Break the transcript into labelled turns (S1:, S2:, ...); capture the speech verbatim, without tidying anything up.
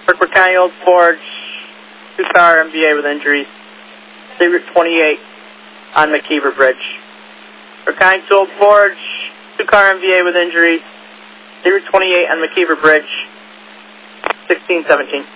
S1: Kirkwood County Old Forge, two-car M V A with injuries. State Route twenty-eight on McKeever Bridge. Kirkwood County to Old Forge, two-car M V A with injuries. State Route twenty-eight on McKeever Bridge, sixteen seventeen.